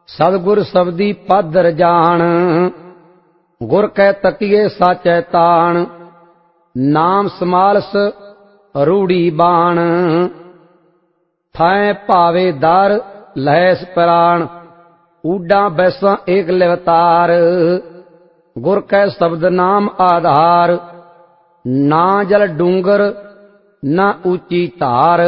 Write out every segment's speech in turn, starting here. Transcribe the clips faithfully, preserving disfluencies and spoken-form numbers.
सतगुर सबदी पादर जान, गुर कै तकिए साचै तान। नाम समालस रूढ़ी बाण, थाए भावे दर लहस प्राण। ऊडा बैसा एक लिवतार, गुर कै शब्द नाम आधार। ना जल डूंगर ना ऊंची धार,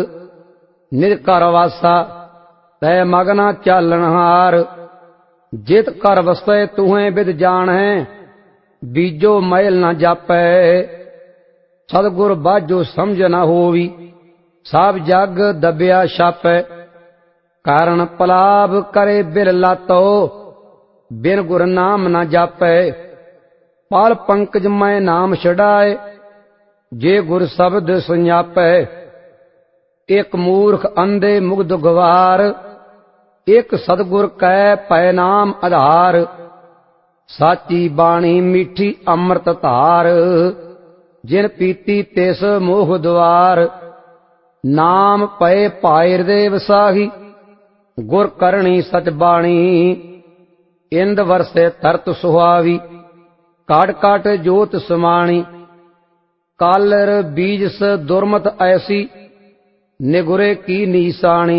निज घर वासा तै मगना चालनहार। जित कर वसै तुहें विद जान है, बीजो मैल न जापै। सतगुर बाजो समझ न होवी, सब जग दबिया छापै। कारण पलाभ करे बिल लातो, बिन गुर नाम न जापै। पाल पंकज मैं नाम छड़ाए, जे गुर शब्द सुझापै। एक मूर्ख अंधे मुग्ध गवार, एक सतगुर कै पै नाम आधार। साची बाणी मीठी अमृत धार, जिन पीती तिस मोह द्वार। नाम पै पाए हृदय वसाही, गुर करणी सच बाणी। इंद वरसे तरत सुहावी, काट काट जोत समाणी। कालर बीजस दुर्मत ऐसी, निगुरे की नीसाणी।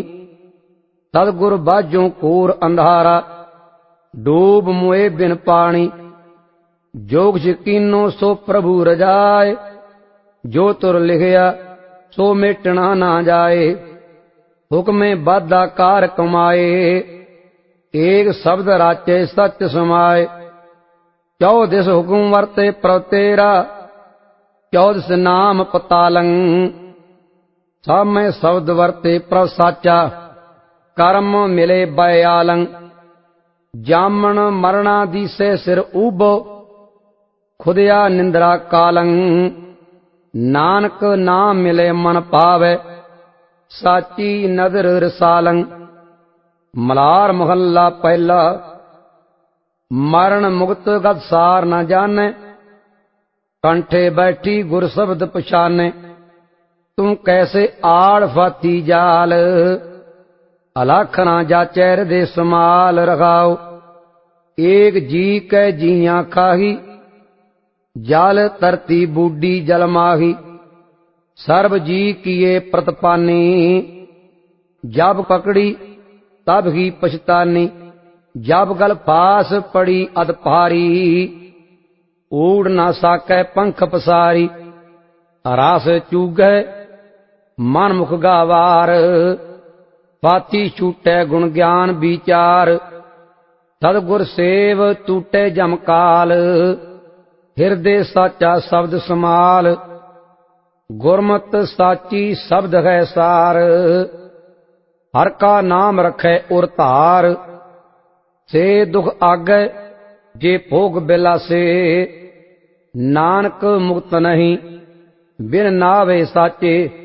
सतगुर बाजों कोर अंधारा, डूब मुए बिन पानी। जोग यकीनो सो प्रभु रजाए, जो तुर लिखया सो मेटना ना जाए। हुक्मे बाधा कार कमाए, एक शब्द राचे सच समाए। चौदिस हुक्म वरते प्रभ तेरा, चौदिस नाम पतालंग। सब में शब्द वरते प्रभ साचा, कर्म मिले बयालंग। जामन मरना दीसे सिर ऊबो, खुदया निंद्रा कालंग। नानक नाम मिले मन पावे, साची नदर रसालंग। मलार महला पहला, मरण मुक्त गत सार न जाने। कंठे बैठी गुर शब्द पछाने, तुम कैसे आड़ फाती जाल। अलखना जाचै हृदय समाल रखाओ, एक जी कै जिया खाही। जल तरती बूढ़ी जल माही, सर्व जी किए प्रतपानी। जब पकड़ी तब ही पछतानी, जब गल पास पड़ी अदपारी। उड़ ना साकै पंख पसारी, रास चूगै मन मुख गावार। पाती छूटै गुण ज्ञान विचार, सतगुर सेव टूटे जमकाल। हृदय साचा शब्द समाल, गुरमत साची शब्द है सार। हर का नाम रखै उर धार, से दुख आगे जे भोग बिलासे। नानक मुक्त नहीं बिन नावे साचे,